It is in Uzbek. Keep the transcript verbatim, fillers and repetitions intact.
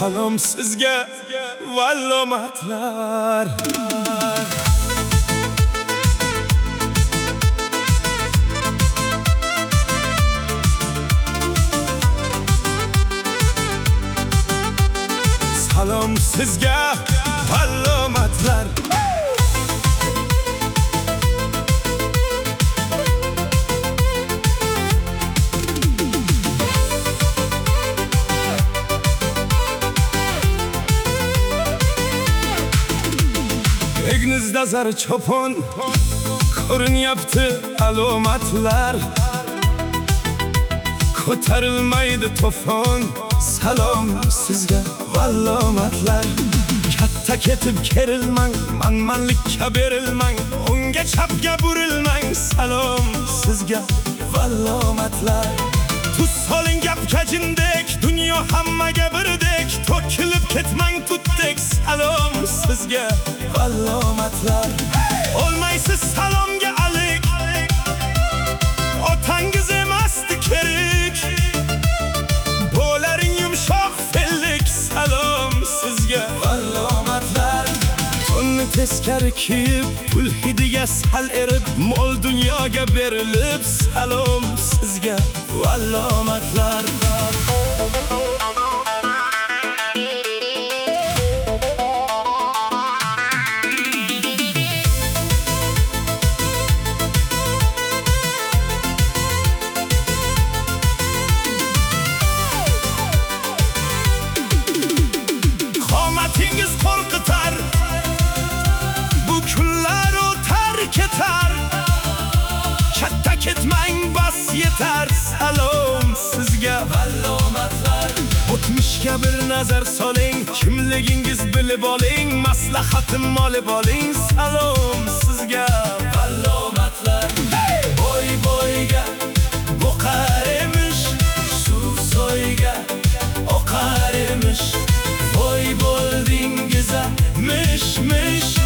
salom sizga vallomatlar. Salom sizga vallomatlar. Egnizda zar cho'pon ko'rinyapti alomatlar. Ko'tarilmaydi to'fon, salom sizga vallomatlar. Katta ketib kerilmang, manmanlikka berilmang, o'ngga chapga burilmang, salom sizga vallomatlar. Tuz soling gapga jindek, dunyo hammaga birdek, to'kilib ketmang tutdek, salom sizga vallomatlar. Olmaysiz salomga alik, otangiz emasdi kerak, bo'laring yumshoq fellik, salom sizga vallomatlar. Tonni teskari kiyib, pul hidiga sal erib, mol dunyoga berilib, salom sizga vallomatlar. Qomatingiz qo'rqitar, bu kunlar o'tar ketar. Katta ketmang, bas yetar, salom sizga vallomatlar. O'tmishga bir nazar soling, kimligingiz bilib oling, maslahatim olib oling, salom sizga vallomatlar. Boy boyga boqar emish, suv soyga oqar emish, boy bo'ldingiz mish mish.